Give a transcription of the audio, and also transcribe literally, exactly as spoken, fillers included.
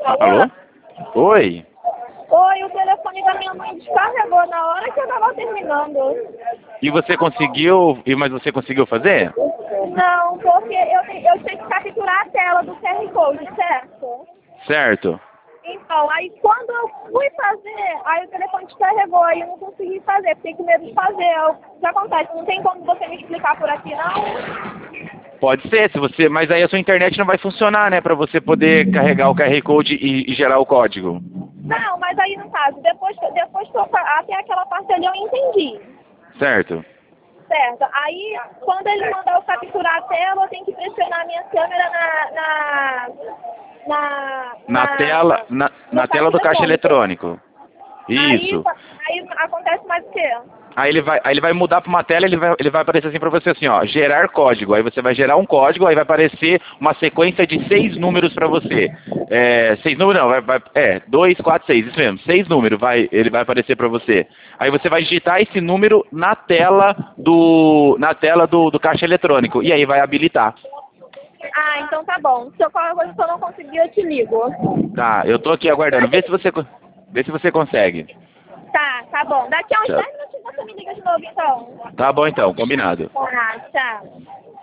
Alô? Oi? Oi, o telefone da minha mãe descarregou na hora que eu tava terminando. E você conseguiu, e mas você conseguiu fazer? Não, porque eu, te- eu tinha que capturar a tela do Q R Code, certo? Certo. Então, aí quando eu fui fazer, aí o telefone descarregou, aí eu não consegui fazer, fiquei com medo de fazer. Eu- O que acontece? Não tem como você me explicar por aqui, não? Pode ser, se você, mas aí a sua internet não vai funcionar, né, para você poder carregar o Q R Code e, e gerar o código. Não, mas aí no caso, depois, depois que eu, fa- até aquela parte ali eu entendi. Certo. Certo. Aí, quando ele mandar eu capturar a tela, eu tenho que pressionar a minha câmera na... na, na, Na tela, na, no na tela do caixa eletrônico. eletrônico. Aí, Isso. aí acontece mais o quê? Aí ele vai, aí ele vai mudar para uma tela, ele vai, ele vai aparecer assim para você assim, ó, gerar código. Aí você vai gerar um código, aí vai aparecer uma sequência de seis números para você. É, seis números não, vai, vai, é, dois, quatro, seis, isso mesmo, seis números, vai, ele vai aparecer para você. Aí você vai digitar esse número na tela do, na tela do, do caixa eletrônico e aí vai habilitar. Ah, então tá bom. Se eu qualquer coisa que eu não conseguir, eu te ligo. Tá, eu tô aqui aguardando. Vê se você, co- vê se você consegue. Tá, tá bom. Daqui a uns Tchau. dez minutos você me liga de novo, então. Tá bom então, combinado. Ah, tchau.